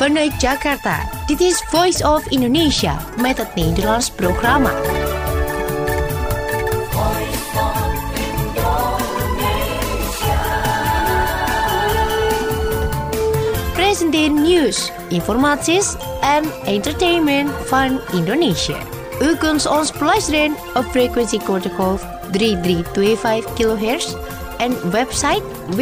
Vanuit Jakarta, dit is Voice of Indonesia met het Nederlands programma. Presenteer nieuws, informaties en entertainment van Indonesië. U kunt ons beluisteren op frequentie kortgolf 3325 kHz en website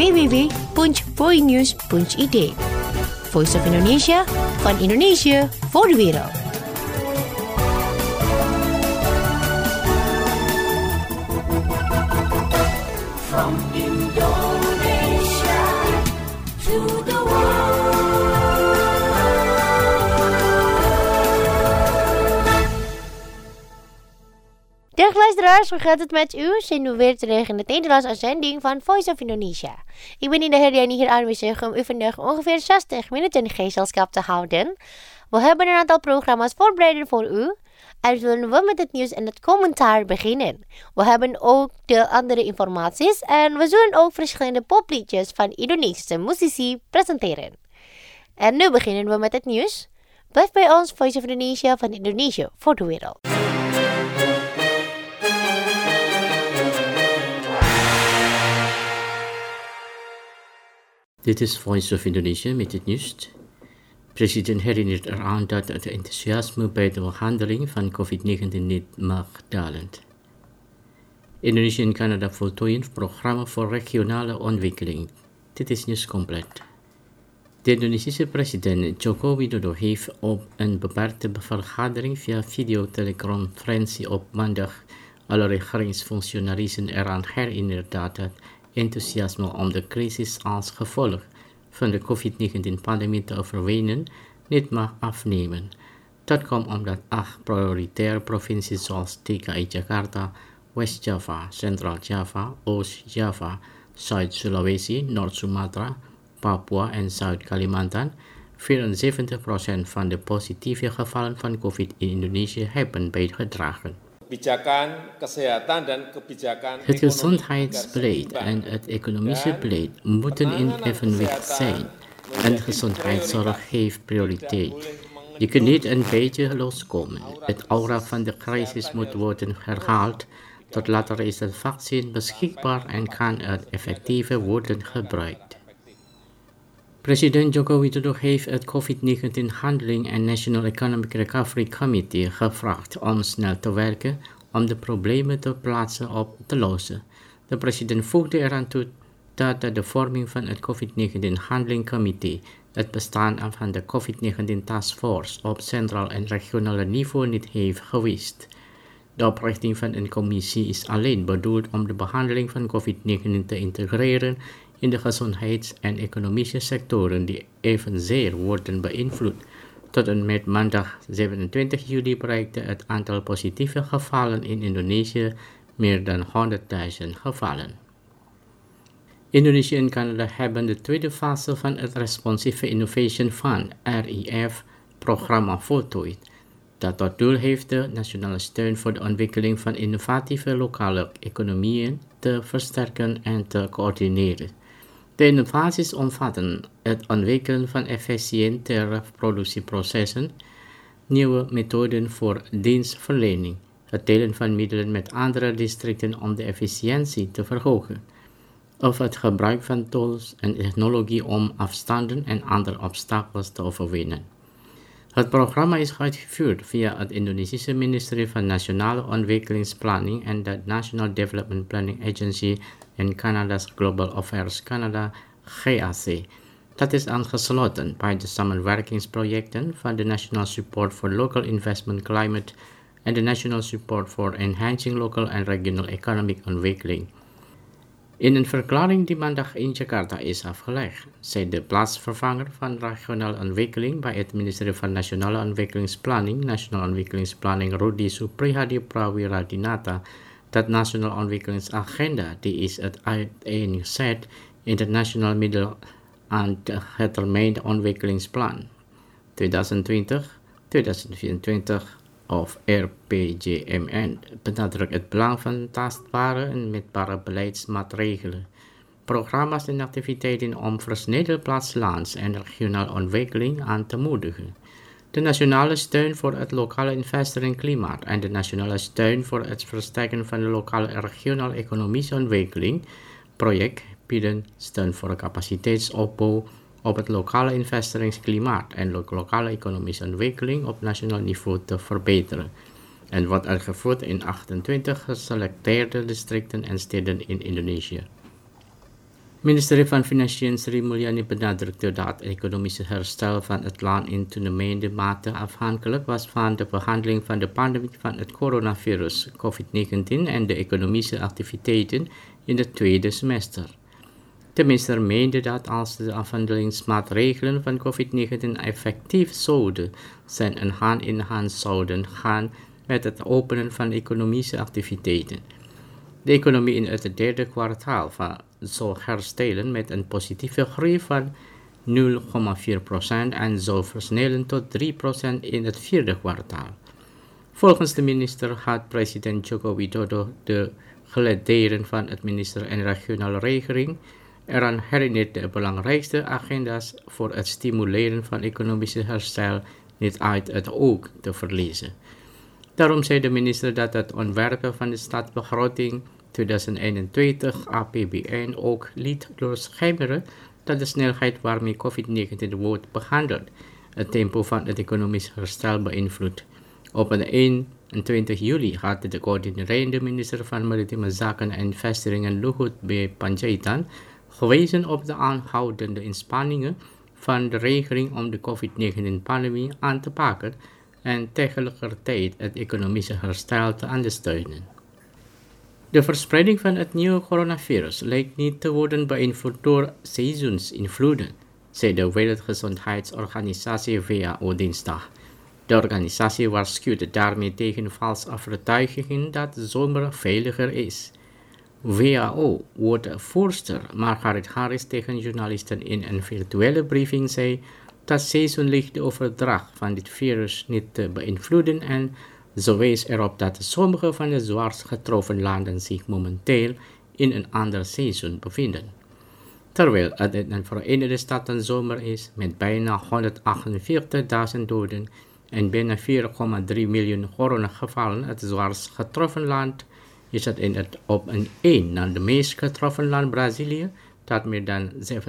www.voinews.id. Voice of Indonesia, van Indonesië voor de wereld. From Indonesia to the world. Dag luisteraars, hoe gaat het met u? Zijn we weer terug in het Nederlands uitzending van Voice of Indonesia. Ik ben Indah Herdiani hier aanwezig om u vandaag ongeveer 60 minuten gezelschap te houden. We hebben een aantal programma's voorbereid voor u. En zullen we met het nieuws en het commentaar beginnen. We hebben ook de andere informaties en we zullen ook verschillende popliedjes van Indonesische muzici presenteren. En nu beginnen we met het nieuws. Blijf bij ons, Voice of Indonesia, van Indonesië voor de wereld. Dit is Voice of Indonesia met het nieuws. President herinnert eraan dat het enthousiasme bij de behandeling van COVID-19 niet mag dalen. Indonesië en Canada voltooien programma voor regionale ontwikkeling. Dit is nieuws compleet. De Indonesische president Joko Widodo heeft op een beperkte vergadering via videoteleconferentie op maandag alle regeringsfunctionarissen eraan herinnerd dat het enthousiasme om de crisis als gevolg van de COVID-19-pandemie te overwinnen niet mag afnemen. Dat komt omdat 8 prioritaire provincies zoals DKI Jakarta, West Java, Central Java, Oost Java, Zuid-Sulawesi, Noord-Sumatra, Papua en Zuid-Kalimantan 74% van de positieve gevallen van COVID in Indonesië hebben bijgedragen. Het gezondheidsbeleid en het economische beleid moeten in evenwicht zijn en gezondheidszorg heeft prioriteit. Je kunt niet een beetje loskomen. Het aura van de crisis moet worden herhaald. Tot later is het vaccin beschikbaar en kan het effectiever worden gebruikt. President Joko Widodo heeft het COVID-19 Handling en National Economic Recovery Committee gevraagd om snel te werken om de problemen ter plaatse op te lossen. De president voegde eraan toe dat de vorming van het COVID-19 Handling Committee het bestaan van de COVID-19 Task Force op centraal en regionaal niveau niet heeft gewist. De oprichting van een commissie is alleen bedoeld om de behandeling van COVID-19 te integreren in de gezondheids- en economische sectoren die evenzeer worden beïnvloed. Tot en met maandag 27 juli bereikte het aantal positieve gevallen in Indonesië meer dan 100.000 gevallen. Indonesië en Canada hebben de tweede fase van het Responsive Innovation Fund (RIF) programma voltooid, dat tot doel heeft de nationale steun voor de ontwikkeling van innovatieve lokale economieën te versterken en te coördineren. De innovaties omvatten het ontwikkelen van efficiëntere productieprocessen, nieuwe methoden voor dienstverlening, het delen van middelen met andere districten om de efficiëntie te verhogen, of het gebruik van tools en technologie om afstanden en andere obstakels te overwinnen. Het programma is uitgevoerd via het Indonesische ministerie van Nationale Ontwikkelingsplanning en de National Development Planning Agency en Canada's Global Affairs Canada, GAC. Dat is aangesloten bij de samenwerkingsprojecten van de National Support for Local Investment Climate en de National Support for Enhancing Local and Regional Economic Ontwikkeling. In een verklaring die maandag in Jakarta is afgelegd, zei de plaatsvervanger van regionale ontwikkeling bij het ministerie van Nationale Ontwikkelingsplanning Rudi Suprihadi Prawiradinata dat Nationale Ontwikkelingsagenda die is het uiteengezet in het Nationaal Middel aan het Termijn Ontwikkelingsplan 2020-2024 of RPJMN benadrukt het belang van tastbare en meetbare beleidsmaatregelen. programma's en activiteiten om versneden plattelands- en regionale ontwikkeling aan te moedigen. De nationale steun voor het lokale investeringsklimaat en de nationale steun voor het versterken van de lokale en regionale economische ontwikkeling project bieden steun voor capaciteitsopbouw op het lokale investeringsklimaat en lokale economische ontwikkeling op nationaal niveau te verbeteren en wordt uitgevoerd in 28 geselecteerde districten en steden in Indonesië. Ministerie van Financiën Sri Mulyani benadrukte dat het economische herstel van het land in toenemende mate afhankelijk was van de behandeling van de pandemie van het coronavirus COVID-19 en de economische activiteiten in het tweede semester. De minister meende dat als de afhandelingsmaatregelen van COVID-19 effectief zouden zijn en hand in hand zouden gaan met het openen van economische activiteiten, de economie in het derde kwartaal zou herstellen met een positieve groei van 0,4% en zou versnellen tot 3% in het vierde kwartaal. Volgens de minister had president Joko Widodo de gelederen van het ministerie en regionale regering eraan herinnerd de belangrijkste agenda's voor het stimuleren van economische herstel niet uit het oog te verliezen. Daarom zei de minister dat het ontwerpen van de staatsbegroting 2021 APBN ook liet doorschemeren dat de snelheid waarmee COVID-19 wordt behandeld het tempo van het economisch herstel beïnvloedt. Op 21 juli had de coördinerende minister van Maritieme Zaken en Investeringen Luhut B. Panjaitan gewezen op de aanhoudende inspanningen van de regering om de COVID-19-pandemie aan te pakken en tegelijkertijd het economische herstel te ondersteunen. De verspreiding van het nieuwe coronavirus lijkt niet te worden beïnvloed door seizoensinvloeden, zei de Wereldgezondheidsorganisatie WHO dinsdag. De organisatie waarschuwt daarmee tegen valse overtuigingen dat de zomer veiliger is. WHO-woordvoerster Margaret Harris tegen journalisten in een virtuele briefing zei dat seizoenlich de overdracht van dit virus niet te beïnvloeden en zo wees erop dat sommige van de zwaarst getroffen landen zich momenteel in een ander seizoen bevinden. Terwijl het in de Verenigde Staten zomer is met bijna 148.000 doden en bijna 4,3 miljoen coronagevallen het zwaarst getroffen land, is het op een 1 na de meest getroffen land Brazilië, dat meer dan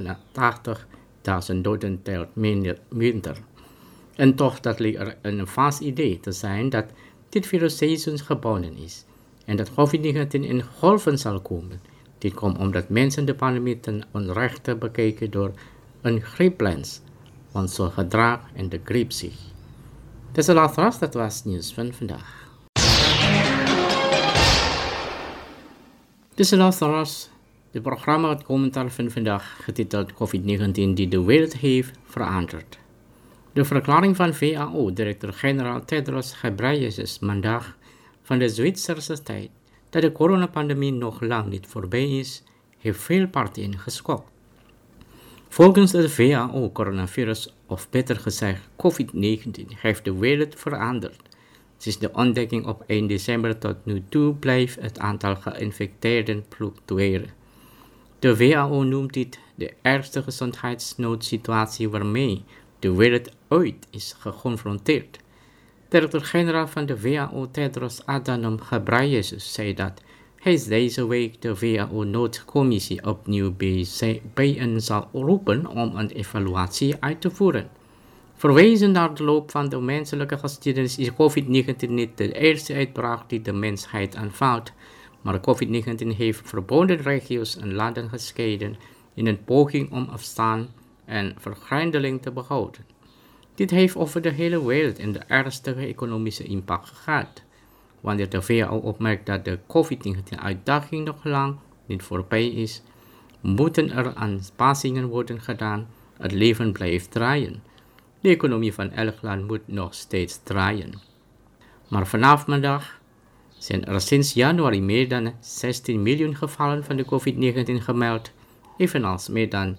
87.000 doden telt minder. En toch dat lijkt er een vast idee te zijn dat dit virus seizoensgebonden is en dat COVID-19 in golven zal komen. Dit komt omdat mensen de pandemie ten onrechte bekijken door een grieplens, want zo gedraagt en de griep zich. Dus dat was nieuws van vandaag. Dus luisteraars, het programma het commentaar van vandaag getiteld COVID-19 die de wereld heeft veranderd. De verklaring van WHO-directeur-generaal Tedros Ghebreyesus maandag van de Zwitserse tijd dat de coronapandemie nog lang niet voorbij is, heeft veel partijen geschokt. Volgens het WHO-coronavirus, of beter gezegd COVID-19, heeft de wereld veranderd. Sinds de ontdekking op 1 december tot nu toe blijft het aantal geïnfecteerden fluctueren. De WHO noemt dit de ergste gezondheidsnoodsituatie waarmee de wereld ooit is geconfronteerd. Directeur-generaal van de WHO Tedros Adhanom Ghebreyesus zei dat hij deze week de WHO-noodcommissie opnieuw bijeen zal roepen om een evaluatie uit te voeren. Verwijzen naar de loop van de menselijke geschiedenis is COVID-19 niet de eerste uitbraak die de mensheid aanvalt, maar COVID-19 heeft verbonden regio's en landen gescheiden in een poging om afstand en vergrendeling te behouden. Dit heeft over de hele wereld een ernstige economische impact gehad. Wanneer de WHO opmerkt dat de COVID-19-uitdaging nog lang niet voorbij is, moeten er aanpassingen worden gedaan. Het leven blijft draaien. De economie van elk land moet nog steeds draaien. Maar vanaf maandag zijn er sinds januari meer dan 16 miljoen gevallen van de COVID-19 gemeld, evenals meer dan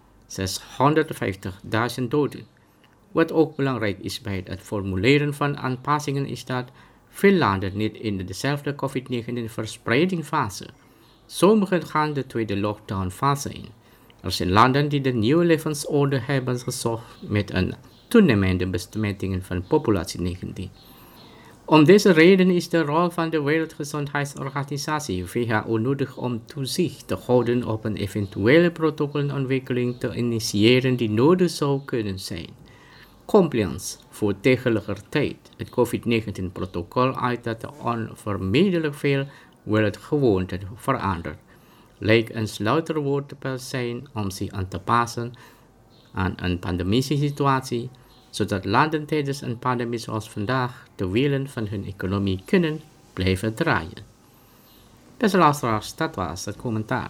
650.000 doden. Wat ook belangrijk is bij het formuleren van aanpassingen is dat veel landen niet in dezelfde COVID-19-verspreidingfase, Sommigen gaan de tweede lockdown-fase in. Er zijn landen die de nieuwe levensorde hebben gezocht met een toenemende besmettingen van populatie 19. Om deze reden is de rol van de Wereldgezondheidsorganisatie WHO nodig om toezicht te houden op een eventuele protocolontwikkeling te initiëren die nodig zou kunnen zijn. Compliance voor tegelijkertijd het COVID-19-protocol uit dat onvermijdelijk veel wereldgewoonten verandert, lijkt een sleutelwoord te zijn om zich aan te passen aan een pandemische situatie, zodat landen tijdens een pandemie zoals vandaag de wielen van hun economie kunnen blijven draaien. Beste luisteraars, dat was het commentaar.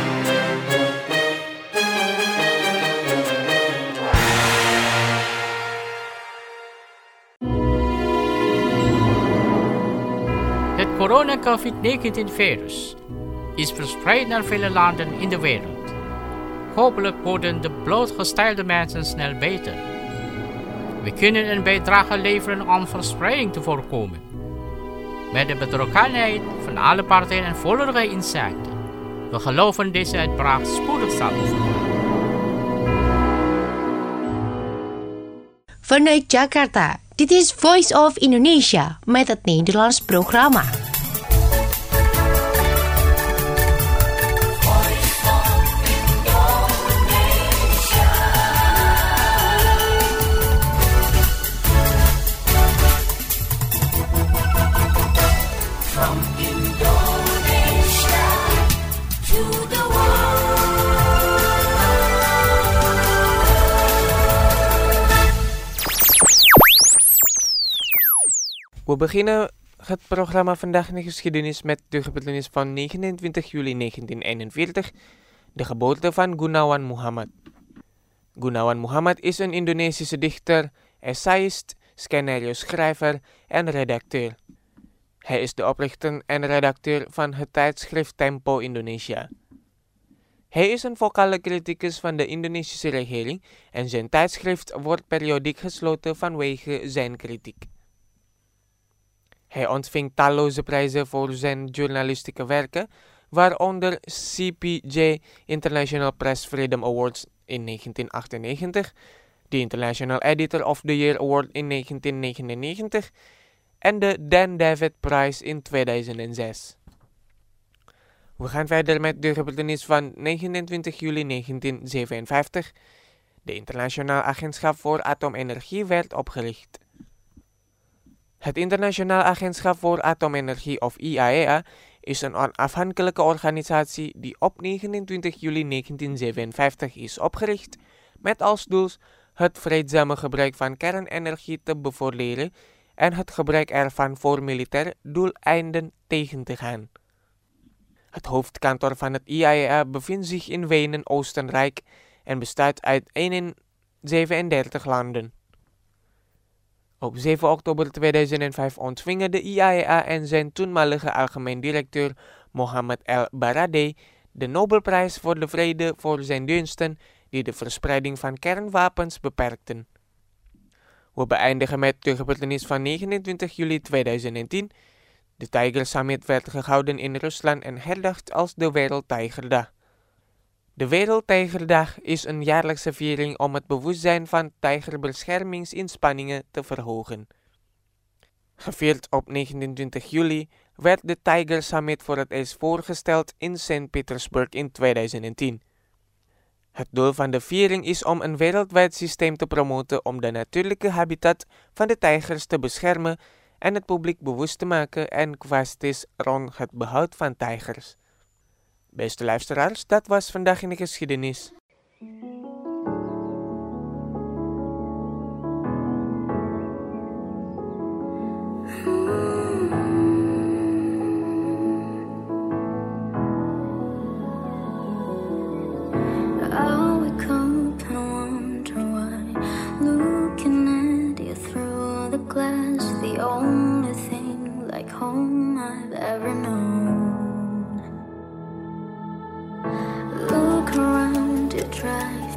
Het corona-COVID-19-virus is verspreid naar vele landen in de wereld. Hopelijk worden de blootgestelde mensen snel beter. We kunnen een bijdrage leveren om verspreiding te voorkomen. Met de betrokkenheid van alle partijen en volledige inzichten. We geloven deze uitbraak spoedig zal overgaan. Vanuit Jakarta, dit is Voice of Indonesia met het Nederlands programma. From Indonesia to the world. We beginnen het programma Vandaag in de Geschiedenis met de gebeurtenis van 29 juli 1941, de geboorte van Gunawan Muhammad. Gunawan Muhammad is een Indonesische dichter, essayist, scenario-schrijver en redacteur. Hij is de oprichter en redacteur van het tijdschrift Tempo Indonesia. Hij is een vocale criticus van de Indonesische regering en zijn tijdschrift wordt periodiek gesloten vanwege zijn kritiek. Hij ontving talloze prijzen voor zijn journalistieke werken, waaronder CPJ International Press Freedom Awards in 1998, de International Editor of the Year Award in 1999 en de Dan David Prize in 2006. We gaan verder met de gebeurtenis van 29 juli 1957. De Internationaal Agentschap voor Atoomenergie werd opgericht. Het Internationaal Agentschap voor Atoomenergie of IAEA is een onafhankelijke organisatie die op 29 juli 1957 is opgericht met als doel het vreedzame gebruik van kernenergie te bevorderen en het gebruik ervan voor militair doeleinden tegen te gaan. Het hoofdkantoor van het IAEA bevindt zich in Wenen, Oostenrijk en bestaat uit 37 landen. Op 7 oktober 2005 ontvingen de IAEA en zijn toenmalige algemeen directeur Mohammad El Baradei de Nobelprijs voor de Vrede voor zijn diensten die de verspreiding van kernwapens beperkten. We beëindigen met de gebeurtenis van 29 juli 2010. De Tiger Summit werd gehouden in Rusland en herdacht als de Wereldtijgerdag. De Wereldtijgerdag is een jaarlijkse viering om het bewustzijn van tijgerbeschermingsinspanningen te verhogen. Gevierd op 29 juli werd de Tiger Summit voor het eerst voorgesteld in St. Petersburg in 2010. Het doel van de viering is om een wereldwijd systeem te promoten om de natuurlijke habitat van de tijgers te beschermen en het publiek bewust te maken en kwesties rond het behoud van tijgers. Beste luisteraars, dat was Vandaag in de Geschiedenis. I wake up and wonder why, looking at you through the glass, the only thing like home I've ever known. Look around, you drive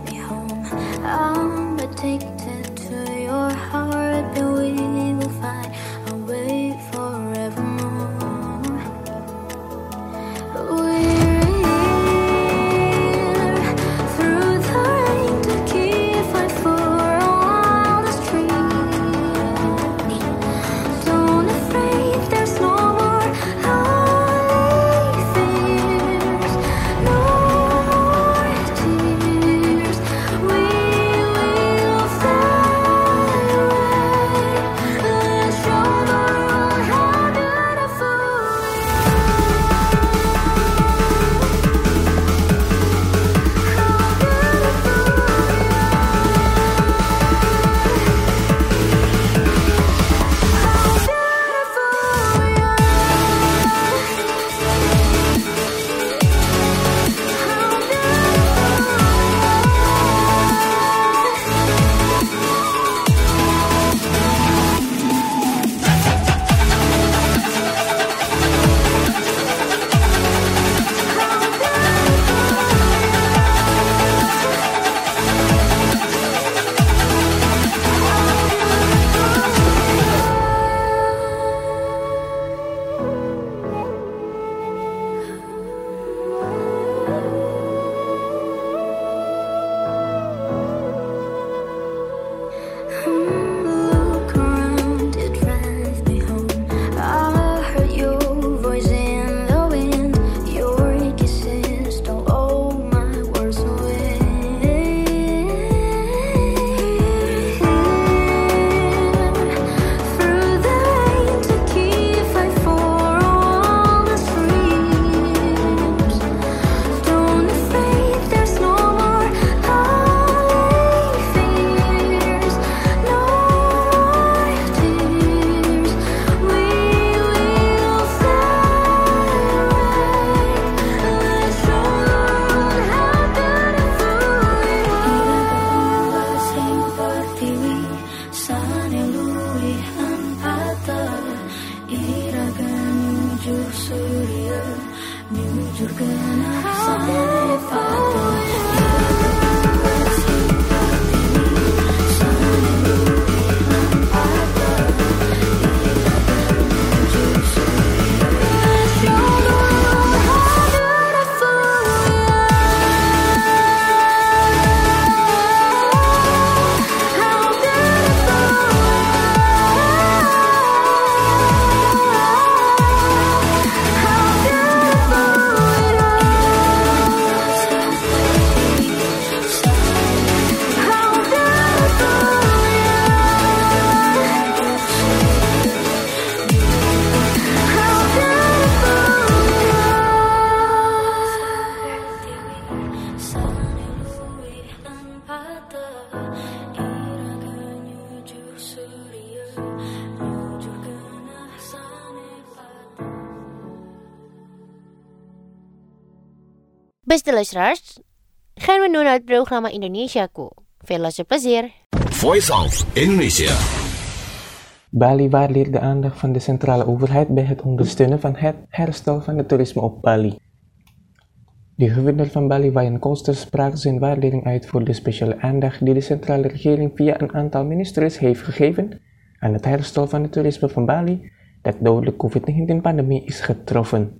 surya, jujur genap sampai fajar. Beste luisteraars, gaan we nu naar het programma Indonesiaku. Veel luisterplezier. Voice of Indonesia. Bali waardeert de aandacht van de centrale overheid bij het ondersteunen van het herstel van het toerisme op Bali. De gouverneur van Bali, Wayan Koster, sprak zijn waardering uit voor de speciale aandacht die de centrale regering via een aantal ministeries heeft gegeven aan het herstel van het toerisme van Bali dat door de COVID-19-pandemie is getroffen.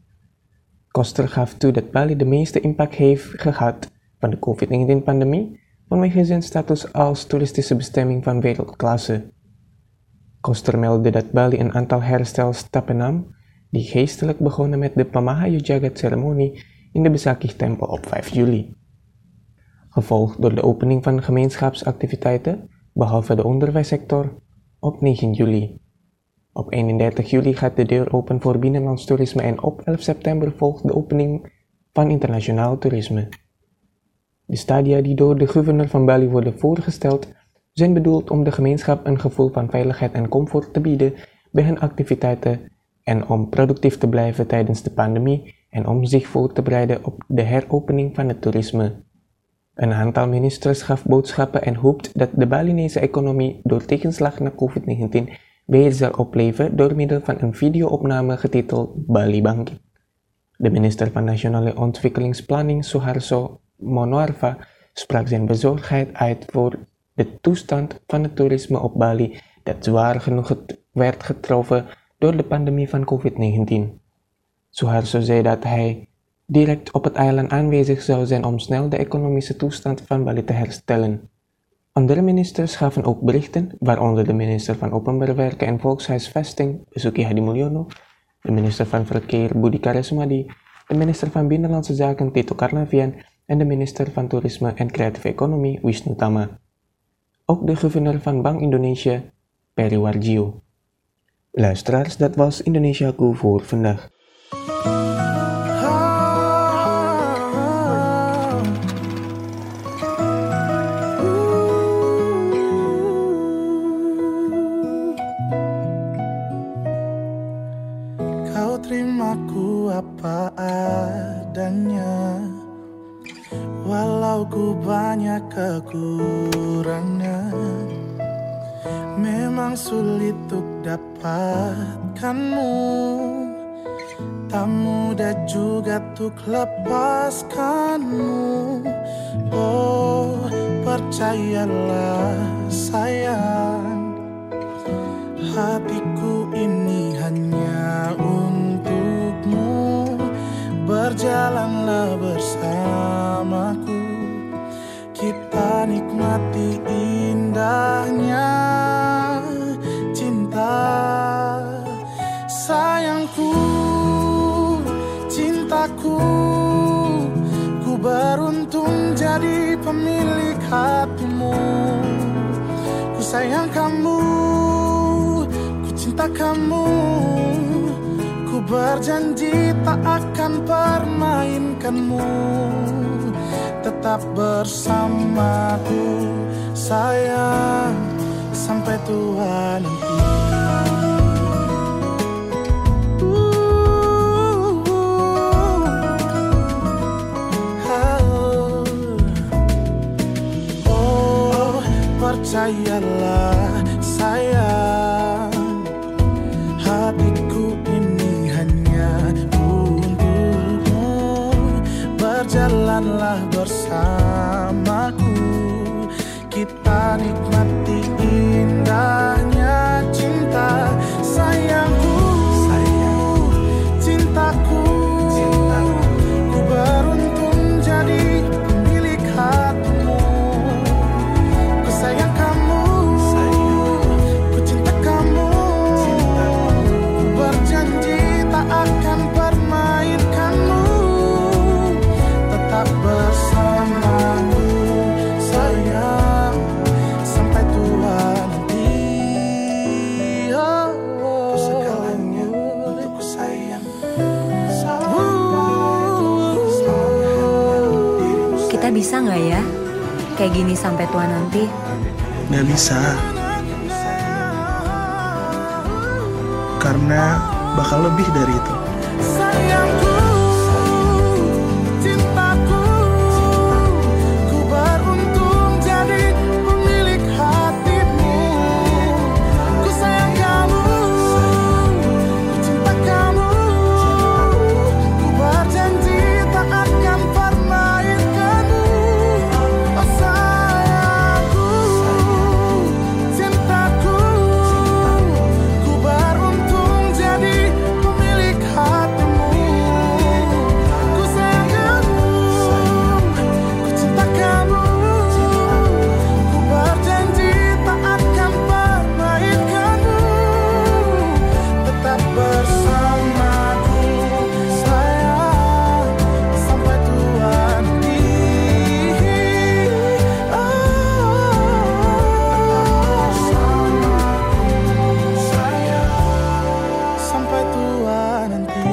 Koster gaf toe dat Bali de meeste impact heeft gehad van de COVID-19-pandemie vanwege zijn status als toeristische bestemming van wereldklasse. Koster meldde dat Bali een aantal herstelstappen nam, die geestelijk begonnen met de Pamahayu Jagat-ceremonie in de Besakih-tempel op 5 juli. Gevolgd door de opening van gemeenschapsactiviteiten, behalve de onderwijssector, op 9 juli. Op 31 juli gaat de deur open voor binnenlands toerisme en op 11 september volgt de opening van internationaal toerisme. De stadia die door de gouverneur van Bali worden voorgesteld, zijn bedoeld om de gemeenschap een gevoel van veiligheid en comfort te bieden bij hun activiteiten en om productief te blijven tijdens de pandemie en om zich voor te bereiden op de heropening van het toerisme. Een aantal ministers gaf boodschappen en hoopt dat de Balinese economie door tegenslag naar COVID-19 weer zal opleven door middel van een videoopname getiteld Bali Bangkit. De minister van Nationale Ontwikkelingsplanning, Suharso Monoarfa, sprak zijn bezorgdheid uit voor de toestand van het toerisme op Bali dat zwaar genoeg werd getroffen door de pandemie van COVID-19. Suharso zei dat hij direct op het eiland aanwezig zou zijn om snel de economische toestand van Bali te herstellen. Andere ministers gaven ook berichten, waaronder de minister van Openbare Werken en Volkshuisvesting, Basuki Hadimulyono, de minister van Verkeer, Budi Karya Sumadi, de minister van Binnenlandse Zaken, Tito Karnavian, en de minister van Toerisme en Creatieve Economie, Wisnu Tama. Ook de gouverneur van Bank Indonesia, Peri Warjio. Luisteraars, dat was Indonesiaku voor vandaag. Terimaku apa adanya, walau ku banyak kekurangan. Memang sulit untuk dapatkanmu, tak mudah juga untuk lepaskanmu. Oh, percayalah sayang, hatiku ini hanya untukmu. Berjalanlah bersamaku, kita nikmati indahnya cinta. Sayangku, cintaku, ku beruntung jadi pemilik hatimu. Ku sayang kamu, ku cinta kamu, ku berjanji tak akan permainkanmu. Tetap bersamaku sayang, sampai tua nanti. Oh, percayalah sayang, hatiku ini hanya Tetaplah bersamaku, kita nikmati indahnya cinta. Sayangku, cintaku, ku beruntung jadi pemilik hatimu. Ku sayang kamu, ku cinta kamu, ku berjanji tak akan permainkanmu. Tetap bersamaku sayang, sampai tua nanti. Oh, segalanya untukku sayang. Kita bisa nggak ya kayak gini sampai tua nanti? Nggak bisa, karena bakal lebih dari itu. Sayangku, cintaku, ku beruntung jadi pemilik hatimu. Ku sayang kamu, ku cinta kamu, ku berjanji tak akan permainkanmu. Oh sayangku, cintaku, ku beruntung jadi pemilik hatimu. Ku sayang kamu, ku cinta kamu, ku berjanji tak akan permainkanmu. Tetap bersamaku sayang, sampai tua nanti. Bersamaku sayang, sampai tua nanti.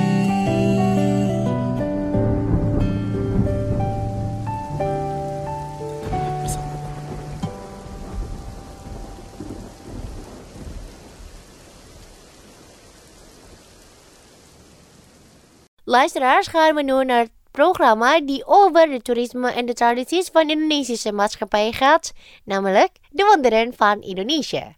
Luisteraars, gaan we nu naar het programma die over de toerisme en de tradities van de Indonesische maatschappij gaat, namelijk De Wonderen van Indonesië.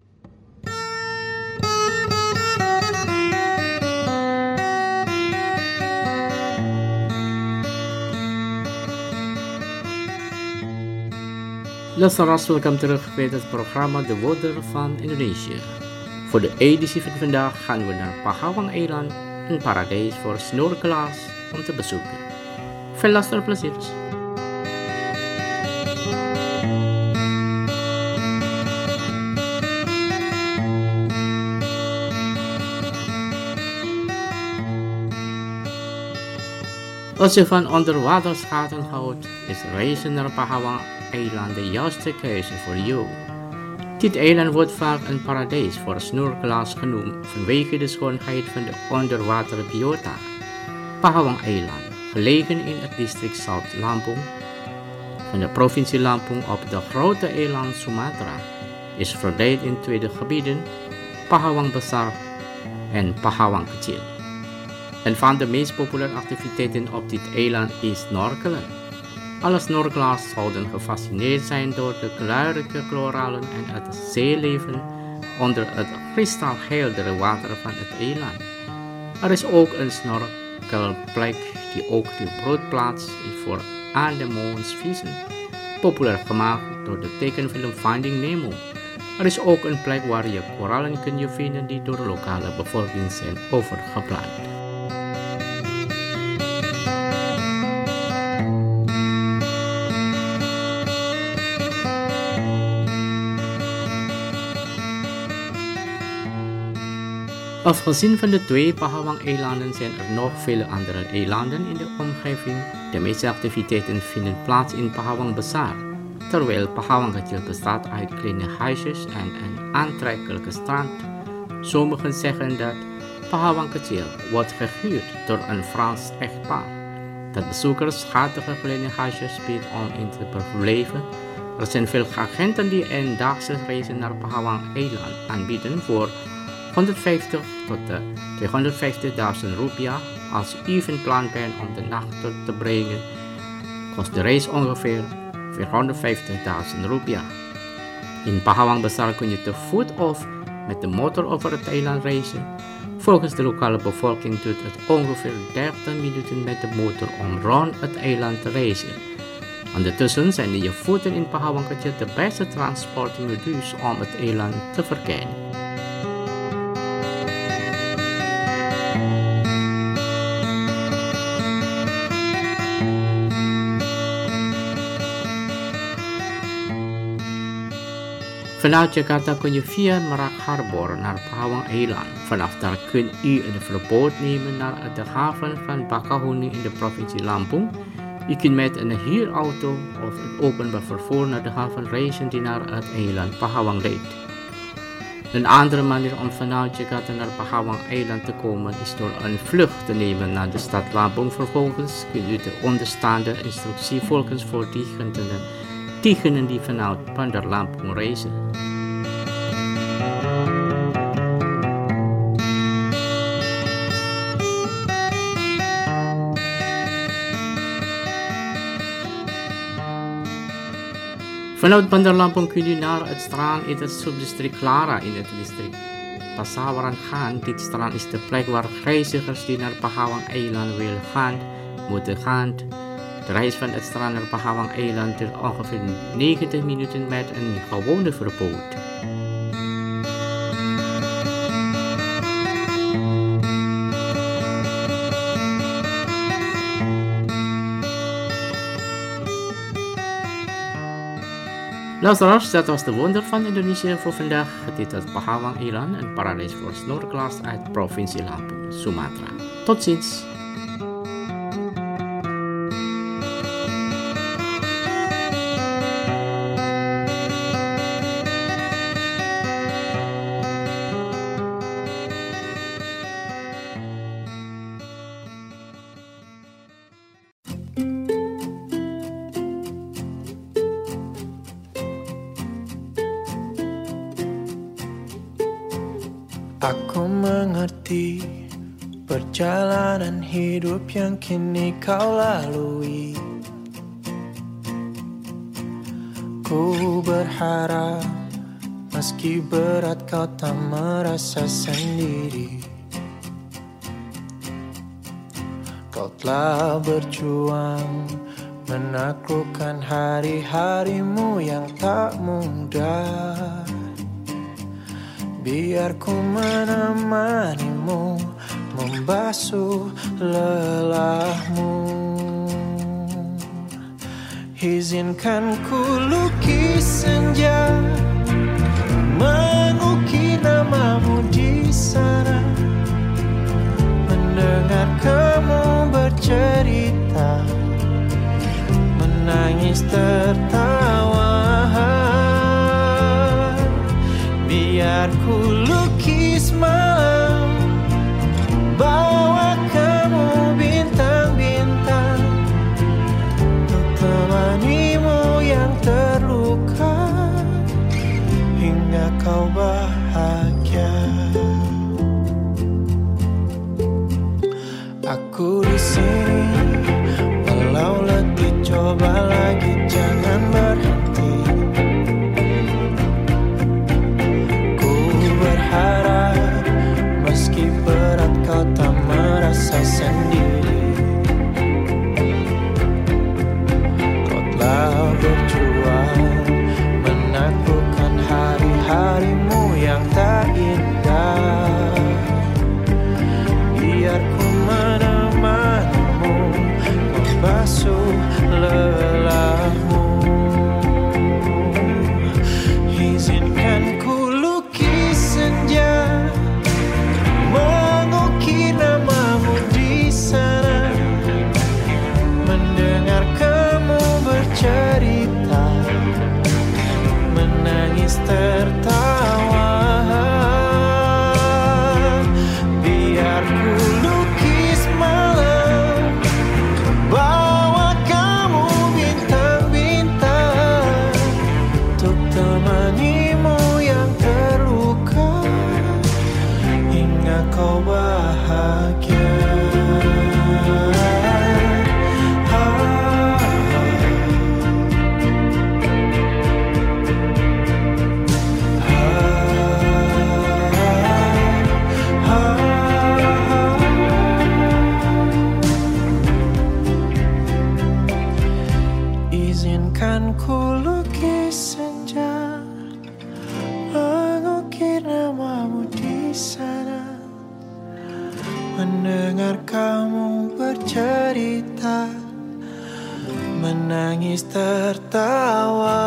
Luisteraars, welkom terug bij het programma De Wonderen van Indonesië. Voor de editie van vandaag gaan we naar Pahawang-eiland, een paradijs voor snorkelaars om te bezoeken. Veel luisterplezier. Als je van onderwatersgaten houdt, is reizen naar Pahawang-eiland de juiste keuze voor jou. Dit eiland wordt vaak een paradijs voor snorkelaars genoemd vanwege de schoonheid van de onderwaterbiota. Pahawang-eiland, gelegen in het district Zuid-Lampung van de provincie Lampung op de grote eiland Sumatra, is verdeeld in twee gebieden, Pahawang Besar en Pahawang Kecil. Een van de meest populaire activiteiten op dit eiland is snorkelen. Alle snorkelaars zouden gefascineerd zijn door de kleurrijke korallen en het zeeleven onder het kristalheldere water van het eiland. Er is ook een snorkelplek die ook de broedplaats is voor anemonesvissen, populair gemaakt door de tekenfilm Finding Nemo. Er is ook een plek waar je korallen kunt vinden die door de lokale bevolking zijn overgeplant. Afgezien van de twee Pahawang-eilanden zijn er nog vele andere eilanden in de omgeving. De meeste activiteiten vinden plaats in Pahawang Besar, terwijl Pahawang Kecil bestaat uit kleine huisjes en een aantrekkelijke strand. Sommigen zeggen dat Pahawang Kecil wordt gehuurd door een Frans echtpaar, dat bezoekers schattige kleine huisjes biedt om in te verblijven. Er zijn veel agenten die eendaagse reizen naar Pahawang-eiland aanbieden voor 150 tot 250.000 rupiah. Als u van plan bent om de nacht te brengen, kost de reis ongeveer 450.000 rupiah. In Pahawang Besar kun je te voet of met de motor over het eiland reizen. Volgens de lokale bevolking duurt het ongeveer 30 minuten met de motor om rond het eiland te reizen. Ondertussen zijn de Jevoeten in Pahawang Kecil de beste transportmodus om het eiland te verkennen. Vanuit Jakarta kun je via Merak Harbor naar Pahawang Eiland. Vanaf daar kunt u een verboot nemen naar de haven van Bakahuni in de provincie Lampung. U kunt met een huurauto of het openbaar vervoer naar de haven reizen die naar het eiland Pahawang leidt. Een andere manier om vanuit Jakarta naar Pahawang Eiland te komen is door een vlucht te nemen naar de stad Lampung. Vervolgens kunt u de onderstaande instructie volgens voor diegenen die vanuit Bandar Lampung reizen. Vanuit Bandar Lampung kun je naar het strand in het subdistrict Clara in het district Pasawaran gaan. Dit strand is de plek waar reizigers die naar Pahawang Eiland willen gaan, moeten gaan. De reis van het strand naar Pahawang Eiland duurt ongeveer 90 minuten met een gewone verboot. Luisteraars, dat was de wonder van Indonesië voor vandaag. Dit was Pahawang Eiland, een paradijs voor snorkelaars uit provincie Lampung, Sumatra. Tot ziens! Aku mengerti perjalanan hidup yang kini kau lalui. Ku berharap meski berat kau tak merasa sendiri. Kau telah berjuang menaklukkan hari-harimu yang tak mudah. Biar ku menemanimu, membasuh lelahmu. Izinkan ku lukis senja, mengukir namamu di sana. Mendengar kamu bercerita, menangis tertawa. Biar ku lukis malam, bawa kamu bintang-bintang, untuk temanimu yang terluka, hingga kau bahagia. Aku di sini, walau letih coba lagi, jangan berhenti. Harap meski berat kau tak merasa sendiri. Kau telah berjuang menaklukkan hari-harimu yang tak indah. Biar ku menemanimu, mendengar kamu bercerita, menangis tertawa.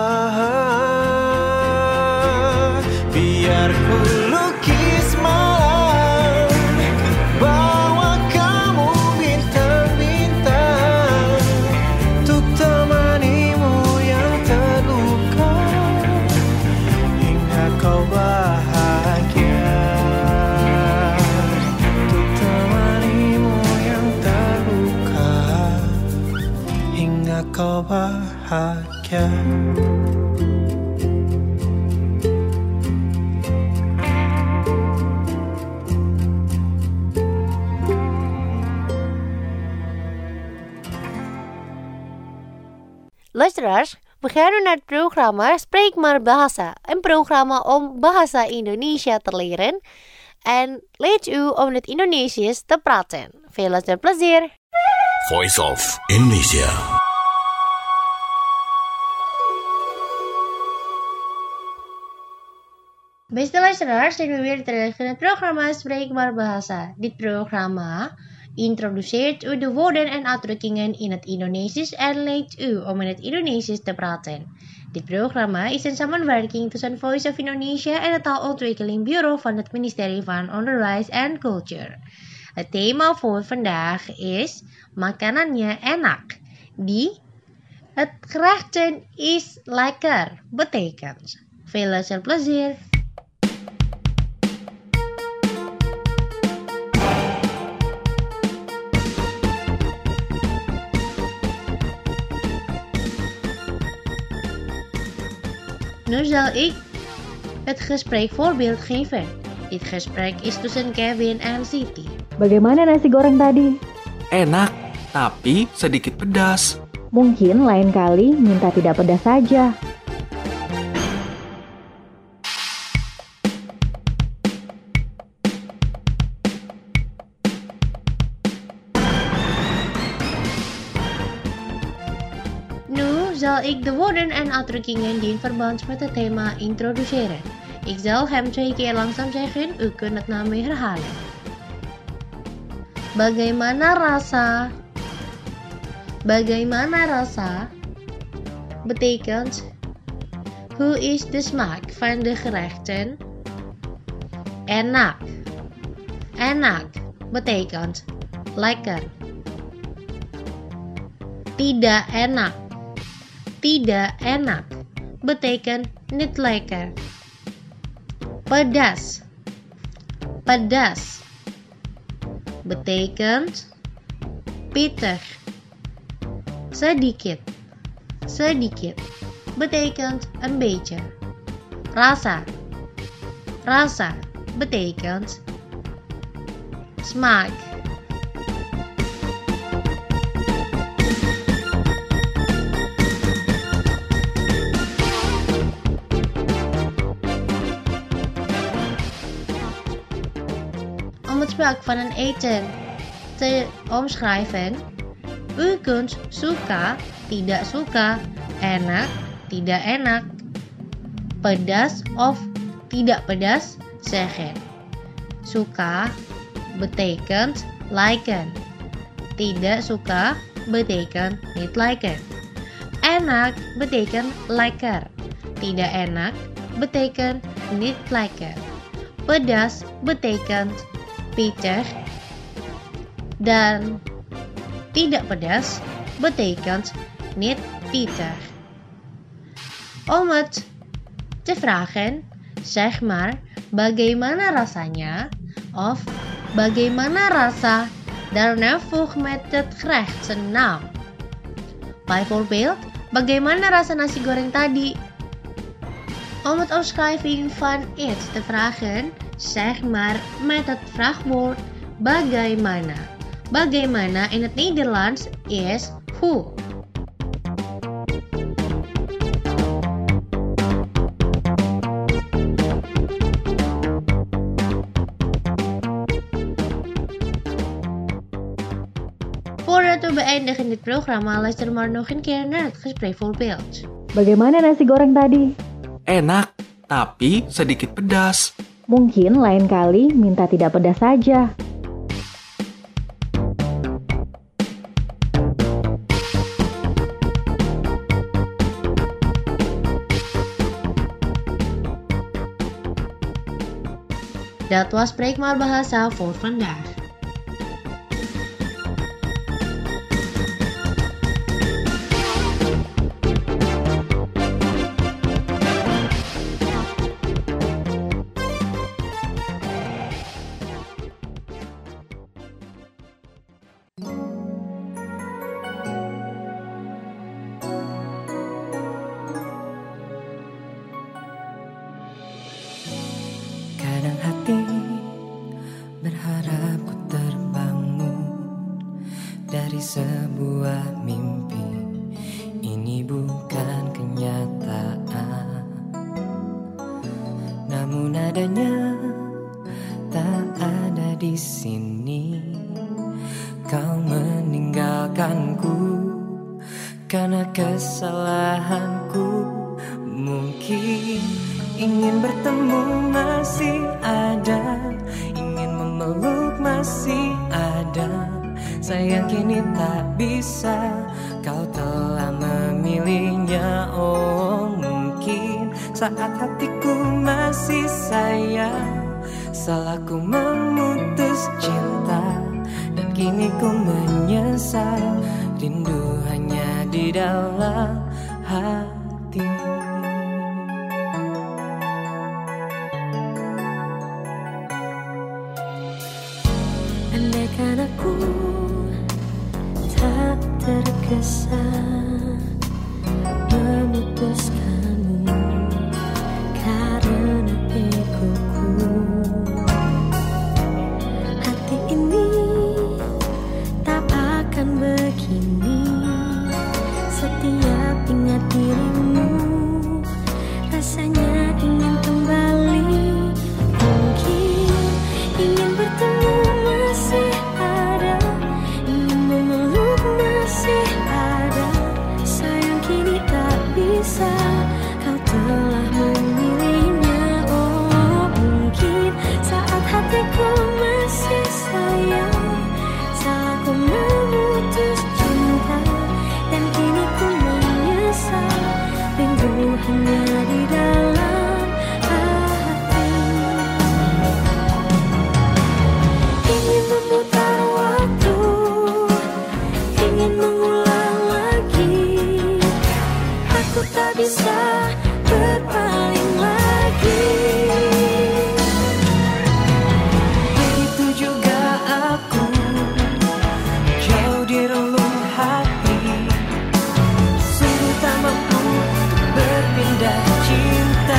Biar ku lukis malam, bawa kamu bintang-bintang, untuk temanimu yang terluka, hingga kau bahagia. Untuk temanimu yang terluka, hingga kau bahagia. Luisteraars, we gaan nu naar het programma Spreek maar Bahasa. Een programma om bahasa Indonesia te leren en leert u om het Indonesisch te praten. Veel luisterplezier! Voice of Indonesia. Beste luisteraars, zijn we weer terug in het programma Spreek maar Bahasa. Dit programma introduceert u de woorden en uitdrukkingen in het Indonesisch en leert u om in het Indonesisch te praten. Dit programma is een samenwerking tussen Voice of Indonesia en het Taalontwikkeling Bureau van het Ministerie van Onderwijs en Culture. Het thema voor vandaag is makanannya enak. Het gerechten is lekker betekent. Veel luisterplezier! Nu zal ik het gesprek voorbeeld geven. Dit gesprek is tussen Kevin en Siti. Bagaimana nasi goreng tadi? Enak, tapi sedikit pedas. Mungkin lain kali minta tidak pedas saja. Zal ik de woorden en uitdrukkingen die in verband met het thema introduceren. Ik zal hem 2 keer langzaam zeggen, u kunt het na me herhalen. Bagaimana rasa? Bagaimana rasa betekent hoe is de smaak van de gerechten? Enak. Enak betekent lekker. Tidak enak. Tidak enak betekent niet lekker. Pedas. Pedas betekent pittig. Sedikit. Sedikit betekent een beetje. Rasa. Rasa betekent smaak. Om het smaak van een eten te omschrijven, u kunt suka, tidak suka, enak, tidak enak, pedas of tidak pedas zeggen. Suka betekent liken, tidak suka betekent niet liken. Enak betekent lekker, tidak enak betekent niet lekker. Pedas betekent pittig dan tidak pedas betekent niet pittig. Om het te vragen, zeg maar bagaimana rasanya of bagaimana rasa, daarna voeg met het gerecht zijn naam. Bijvoorbeeld, bagaimana rasa nasi goreng tadi? Om het omschrijving van iets te vragen, zeg maar met het vraagwoord bagaimana. Bagaimana in het Nederlands is hoe. Voordat we beëindigen dit programma, luister maar nog een keer naar het gespreekvoorbeeld. Bagaimana nasi goreng tadi? Enak, tapi sedikit pedas. Mungkin lain kali minta tidak pedas saja. Dat was Spreekmaal Bahasa voor vandaag. Kadang hati berharap ku terbangun dari sebuah mimpi. Ini bukan kenyataan, namun adanya tak ada di sini. Kau meninggalkanku karena kesalahanku. Mungkin ingin bertemu masih ada, ingin memeluk masih ada. Sayang kini tak bisa, kau telah memilihnya. Oh mungkin saat hatiku masih sayang, salahku memutus cinta. Dan kini ku menyesal, rindu hanya di dalam hati. Andaikan aku tak tergesa memutuskanmu karena egoku, hati ini tak akan begini. Setiap ingat dirimu, rasanya ingin kembali. Mungkin ingin bertemu masih ada, ingin memeluk masih ada. Sayang kini tak bisa, kau telah memilihnya. Oh mungkin saat hatiku masih sayang, salahku memutus cinta. Dan kini ku menyesal, rindu hanya di dalam hati. Ingin memutar waktu, ingin mengulang lagi. Aku tak bisa berpaling lagi. Begitu juga aku, jauh di relung hati. Sungguh tak mampu untuk berpindah cinta.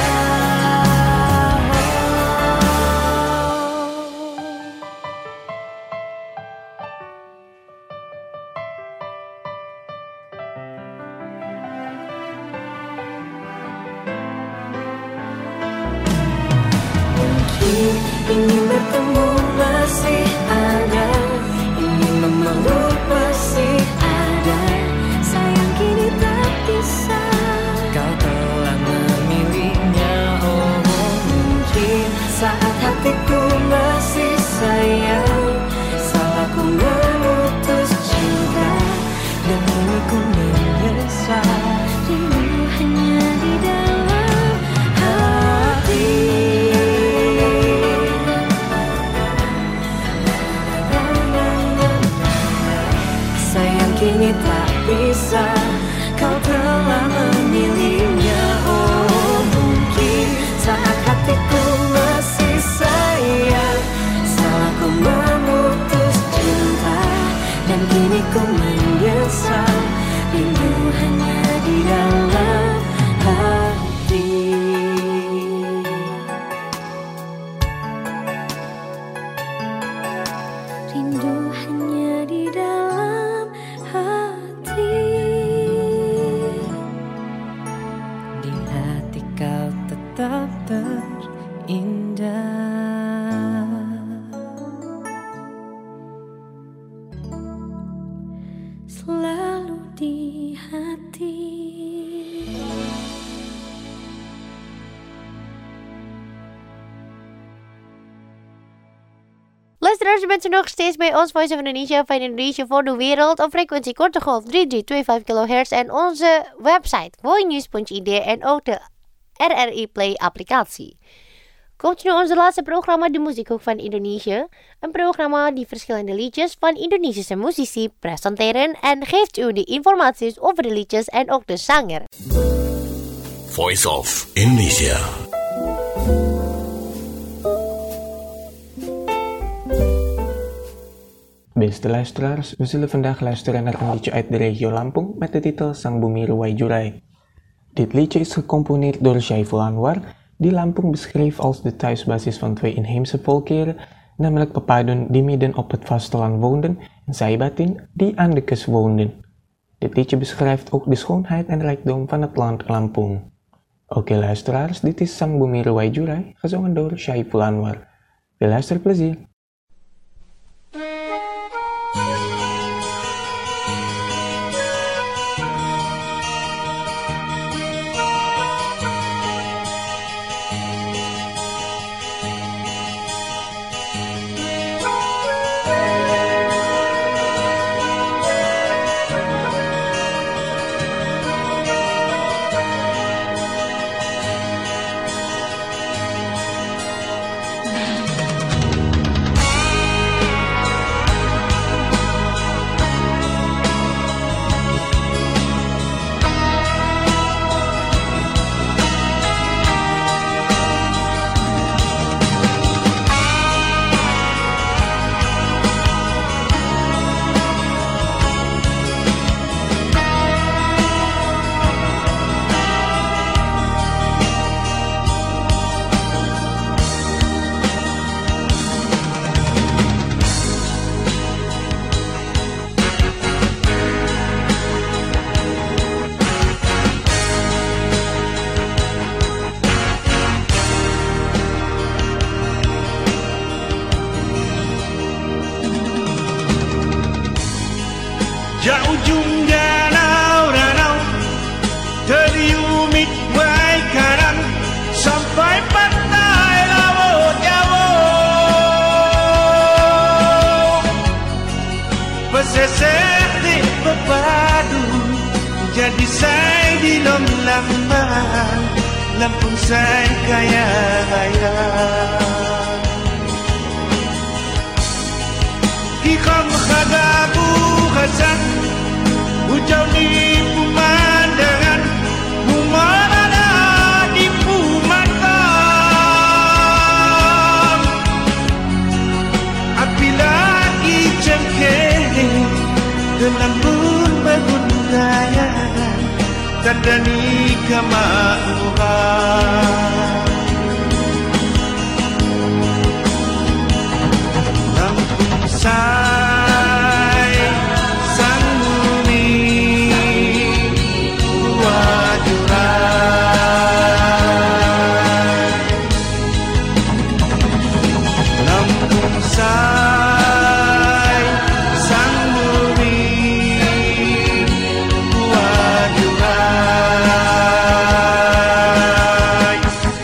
Ingin bertemu masih ada, ingin memeluk masih ada. Sayang kini tak bisa, kau telah memilihnya. Oh mungkin saat hatiku masih sayang, salahku memutus cinta. Dan kini ku menyesal, rindu hanya di dalam hati. Kini tak bisa, kau telah memilihnya. Oh mungkin saat hatiku masih sayang, salahku memutus cinta. Dan kini ku menyesal, rindu hanya di dalam hati. Rindu hanya di dalam hati. Di hati kau tetap terindah. Selalu di hati. Luisteraars, u bent er nog steeds bij ons Voice of Indonesia van Indonesia voor de wereld op frequentie korte golf 3325 kHz en onze website voinews.id en ook de RRI Play applicatie. Komt nu onze laatste programma De Muziekhoek van Indonesië. Een programma die verschillende liedjes van Indonesische muzici presenteren en geeft u de informaties over de liedjes en ook de zanger. Voice of Indonesia. Beste luisteraars, we zullen vandaag luisteren naar een liedje uit de regio Lampung met de titel Sang Bumi Ruwai Jurai. Dit liedje is gecomponeerd door Syaiful Anwar, die Lampung beschreef als de thuisbasis van twee inheemse volkeren, namelijk Pepadun die midden op het vasteland woonden en Saibatin die aan de kust woonden. Dit liedje beschrijft ook de schoonheid en rijkdom van het land Lampung. Oké luisteraars, dit is Sang Bumi Ruwai Jurai, gezongen door Syaiful Anwar. Veel luisterplezier! Ja ujung danau teriumit baik kanan sampai pantai laut Jawa. Pesisir di Pepadu jadi saya di lambang Lampung saya kaya raya. Kikong khadabu khazan hujau di pemandangan Mumarana di Pumatang. Api lagi cengkeh dalam berbundayan tandani kemakmuran. Lampung Say Sang Bumi Ruwai Jurai. Lampung Say Sang Bumi Ruwai Jurai.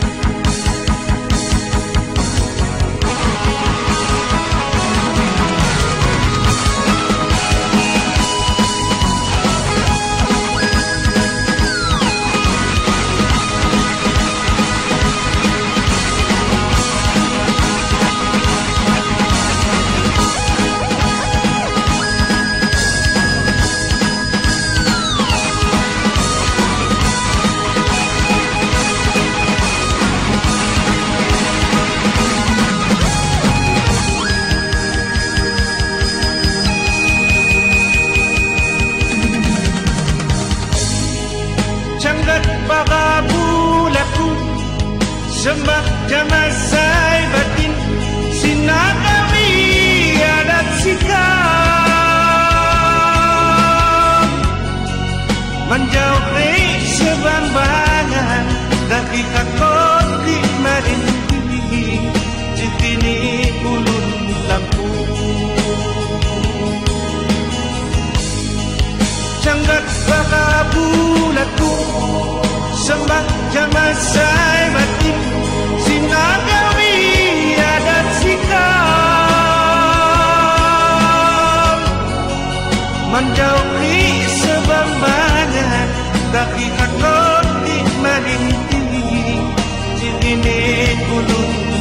Canggat pagabulaku sembah jamai sai batin sinagawi adat sikap menjauhi sebambangan dari kakot di marinti jitini ulun Lampung. Canggat pagabulaku sembah jamai sai batin sinagawi adat sikap menjauhi sebambangan dari kakot di marinti jitini ulun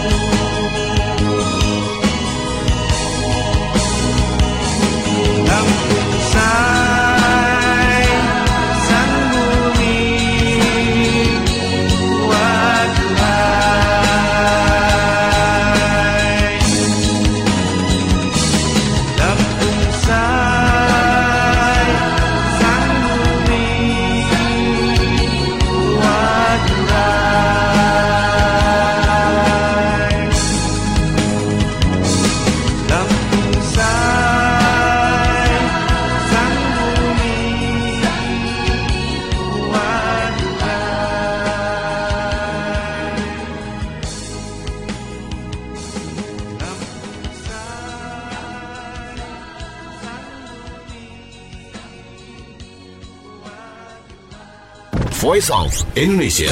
Voice of Indonesia.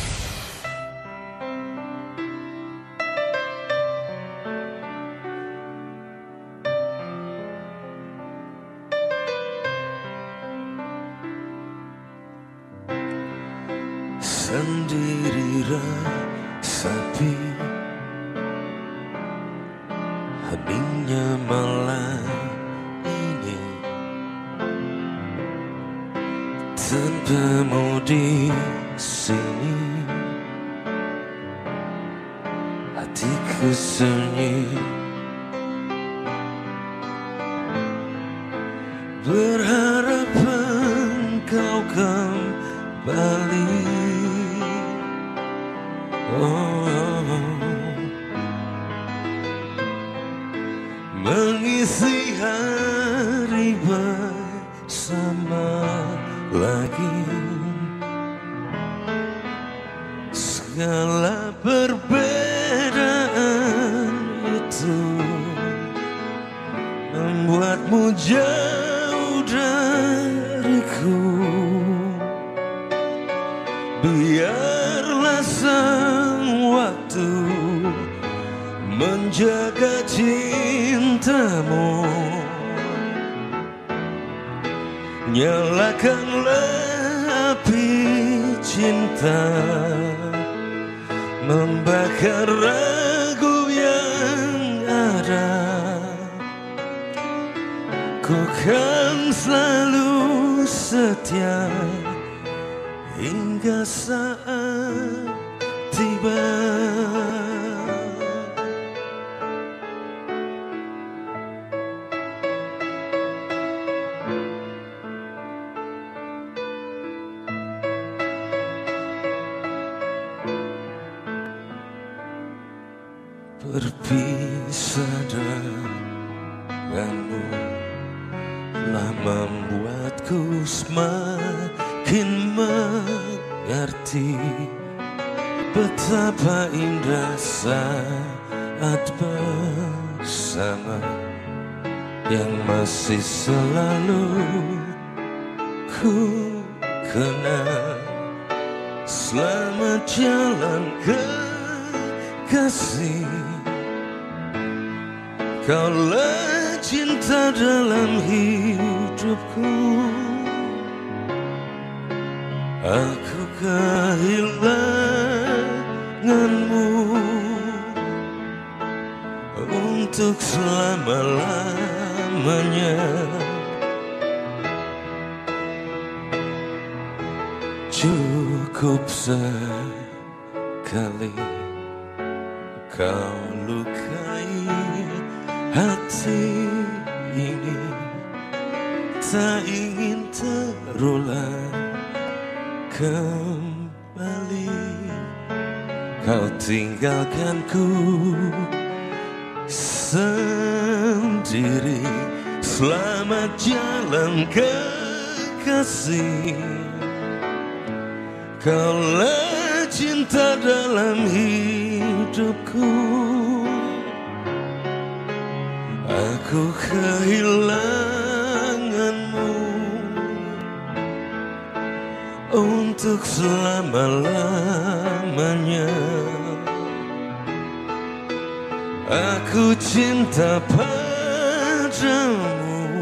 Sendiri rasapi heningnya malam ini tanpamu di sini, hatiku sunyi, berharap engkau kembali. Mengisi hari bersama lagi, segala perbedaan itu membuatmu jauh dariku. Biarlah sang waktu menjaga cintamu, nyalakanlah api cinta, membakar ragu yang ada. Ku kan selalu setia hingga saat tiba. Berpisah denganmu telah membuatku semakin mengerti betapa indah saat bersama, yang masih selalu ku kenal. Selamat jalan kekasih, kaulah cinta dalam hidupku. Aku kehilanganmu untuk selama-lamanya. Cukup sekali kau lukai hati ini, tak ingin terulang kembali. Kau tinggalkanku sendiri. Selamat jalan kekasih, kaulah cinta dalam hidupku. Aku kehilanganmu untuk selama-lamanya. Aku cinta padamu,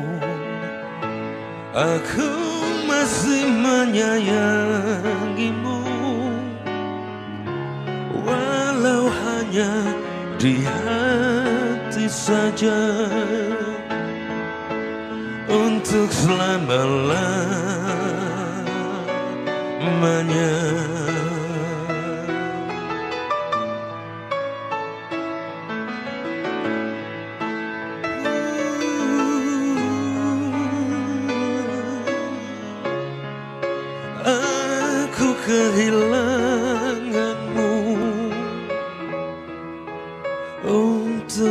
aku masih menyayangimu, walau hanya hanya di hati saja untuk selama-lamanya. Aku kehilanganmu untuk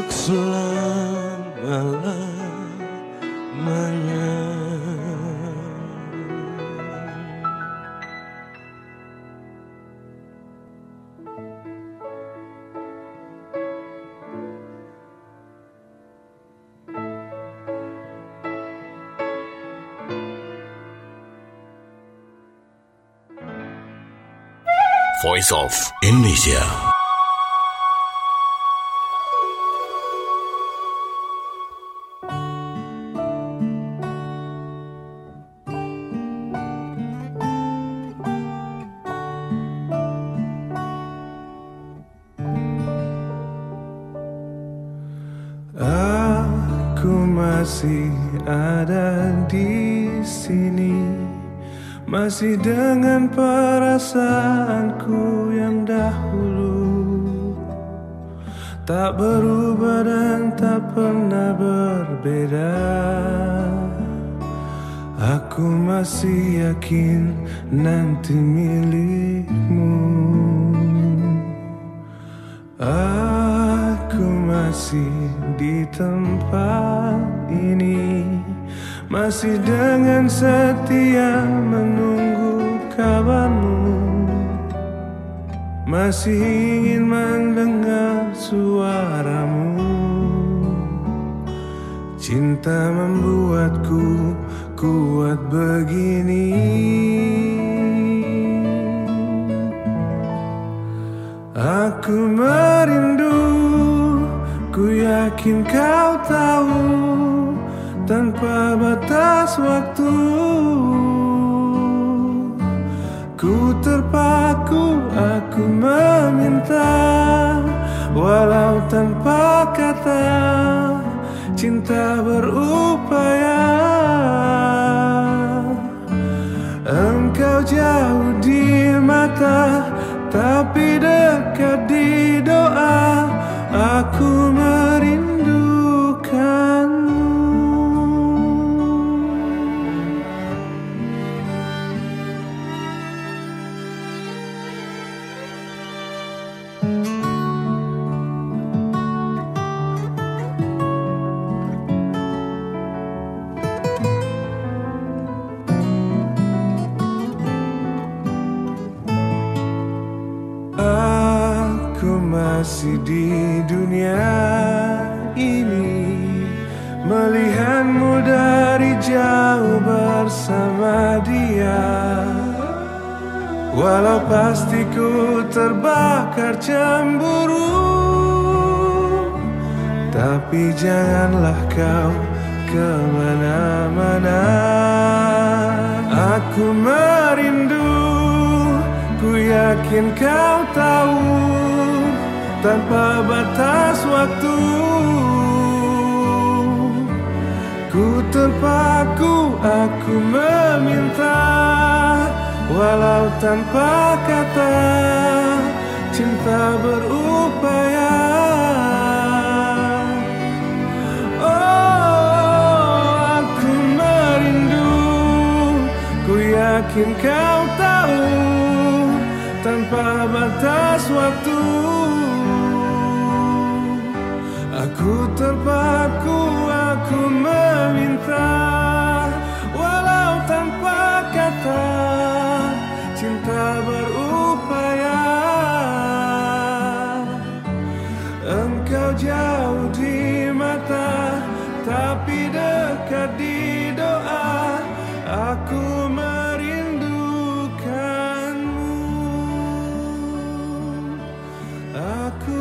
selama-lamanya. Voice of Indonesia. Aku masih ada di sini, masih dengan perasaanku yang dahulu, tak berubah dan tak pernah berbeda. Aku masih yakin nanti milikmu. Aku masih di tempat ini, masih dengan setia menunggu kabarmu, masih ingin mendengar suaramu. Cinta membuatku kuat begini. Aku merindu, ku yakin kau tahu, tanpa batas waktu. Ku terpaku, aku meminta, walau tanpa kata, cinta berupaya. Engkau jauh di mata, tapi dekat di doa. Aku merindukanmu. Aku masih di dunia ini, melihatmu dari jauh bersama dia. Walau pasti ku terbakar cemburu, tapi janganlah kau kemana-mana. Aku merindu, ku yakin kau tahu, tanpa batas waktu. Ku terpaku, aku meminta, walau tanpa kata, cinta berupaya. Oh, aku merindu, ku yakin kau tahu, tanpa batas waktu. Aku terpaku, aku meminta, walau tanpa kata, cinta berupaya. Engkau jauh di mata, tapi dekat di doa. Aku merindukanmu. Aku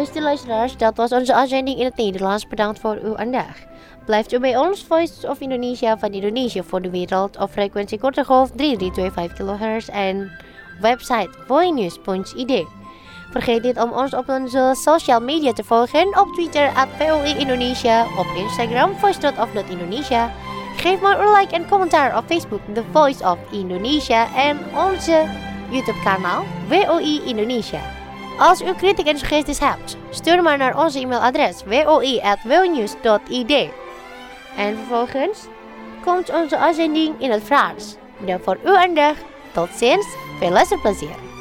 Beste luisteraars, dat was onze uitzending in het Nederlands. Bedankt voor uw aandacht. Blijft u bij ons, Voice of Indonesia van Indonesië voor de wereld op frequentie korte golf 3325 kHz en website voinews.id. Vergeet niet om ons op onze social media te volgen, op Twitter @VOE Indonesia, op Instagram voice.of.indonesia. Geef maar een like en commentaar op Facebook The Voice of Indonesia en onze YouTube kanaal WOI Indonesia. Als u kritiek en suggesties hebt, stuur maar naar onze e-mailadres woi@wonews.id. En vervolgens komt onze uitzending in het Frans. Bedankt voor uw aandacht. Tot ziens, veel luisterplezier.